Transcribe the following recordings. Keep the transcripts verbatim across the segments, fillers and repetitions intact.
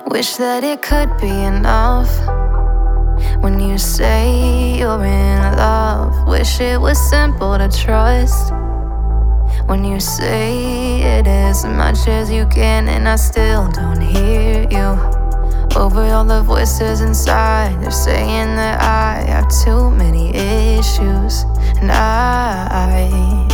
Wish that it could be enough. When you say you're in love, wish it was simple to trust. When you say it as much as you can, and I still don't hear you. Over all the voices inside, they're saying that I have too many issues. And I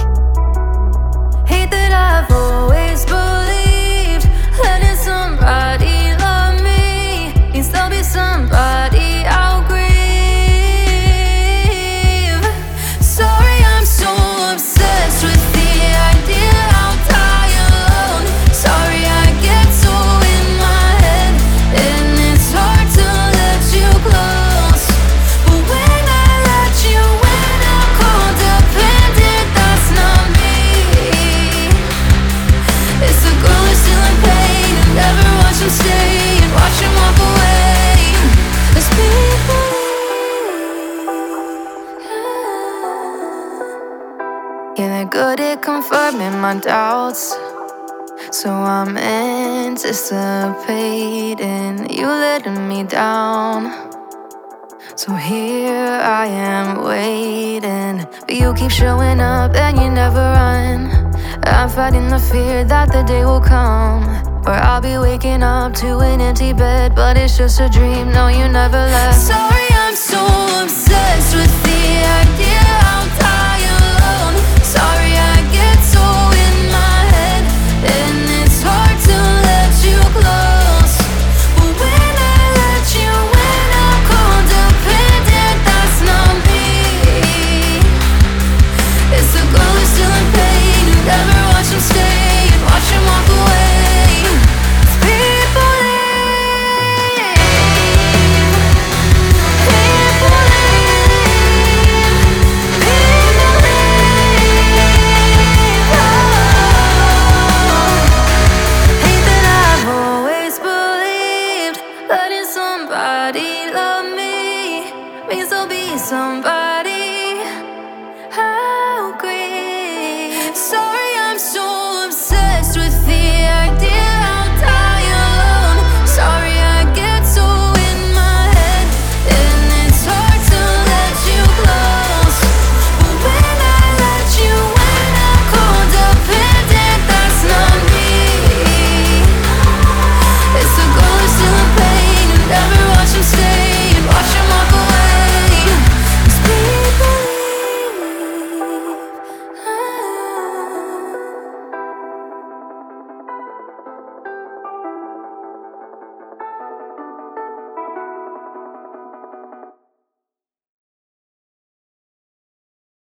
hate that I've always believed letting somebody love me means there'll be somebody I'll grieve. Sorry, I'm so obsessed with the idea I'll die alone. Sorry, I get so in my head, and it's hard to let you close. But when I let you in, I'm codependent, that's not me. It's the girl who's still in pain and never watch him stay and watch him walk away. There's people. Yeah, they're good at confirming my doubts, so I'm anticipating you letting me down. So here I am waiting, but you keep showing up and you never run. I'm fighting the fear that the day will come where I'll be waking up to an empty bed, but it's just a dream, no, you never left. Sorry, I'm so obsessed with the idea I'll die alone. Sorry, I get so in my head, and it's hard to let you close. But when I let you in, I'm codependent, that's not me. It's the girl who's still in pain and never watch him stay and watch him walk away. People leave, people leave, people leave. Oh, hate that I've always believed letting somebody love me means there'll be somebody I'll grieve. Sorry,